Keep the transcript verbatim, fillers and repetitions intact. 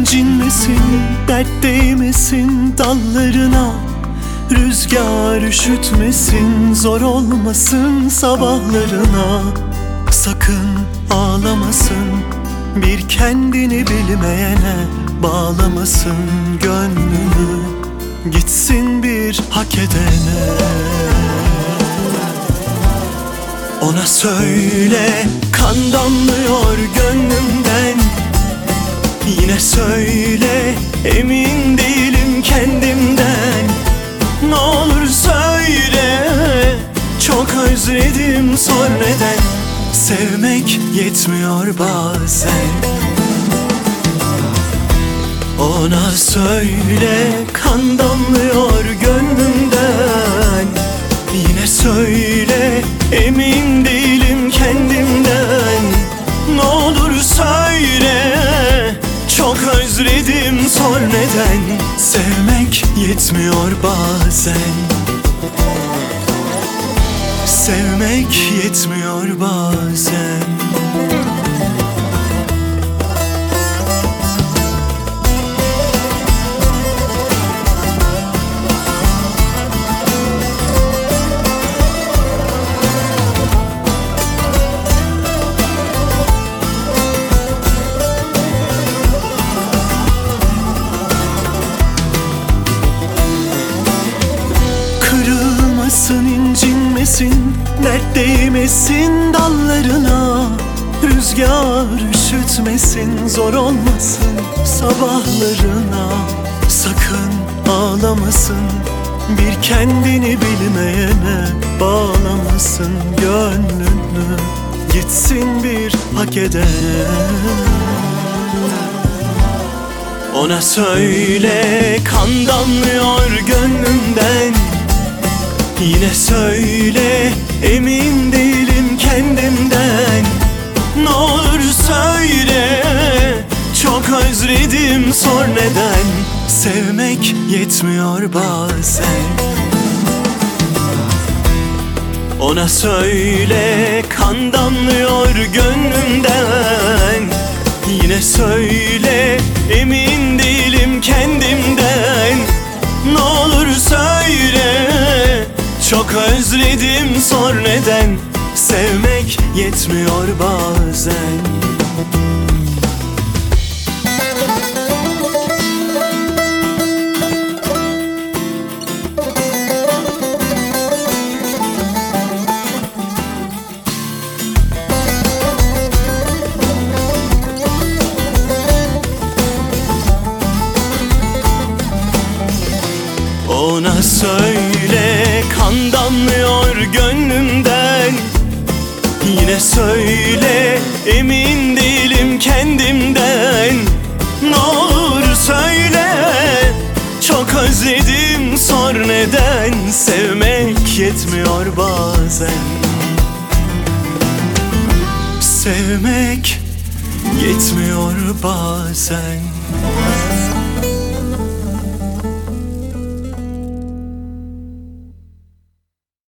incinmesin, dert değmesin dallarına. Rüzgar üşütmesin, zor olmasın sabahlarına. Sakın ağlamasın, bir kendini bilmeyene bağlamasın gönlünü, gitsin bir hak edene. Ona söyle, kan damlıyor gönlümden. Yine söyle, emin değilim kendimden. Ne olur söyle, çok özledim sor neden. Sevmek yetmiyor bazen. Ona söyle, kan damlıyor gönlümden. Yine söyle, emin değilim kendimden. Ne olur söyle, çok özledim sor neden. Sevmek yetmiyor bazen. Sevmek yetmiyor bazen. Kırılmasın, incinmesin, dert değmesin dallarına. Rüzgar üşütmesin, zor olmasın sabahlarına. Sakın ağlamasın, bir kendini bilmeyene bağlamasın gönlünü, gitsin bir hak edene. Ona söyle, kan damlıyor gönlümden. Yine söyle, emin değilim kendimden. Ne olur söyle, çok özledim sor neden. Sevmek yetmiyor bazen. Ona söyle, kan damlıyor gönlümden. Yine söyle, emin değilim kendimden. Ne olur söyle, çok özledim sor neden. Sevmek yetmiyor bazen. Ona söyle, kan damlıyor gönlümden. Yine söyle, emin değilim kendimden. Ne olur söyle, çok özledim sor neden. Sevmek yetmiyor bazen. Sevmek yetmiyor bazen.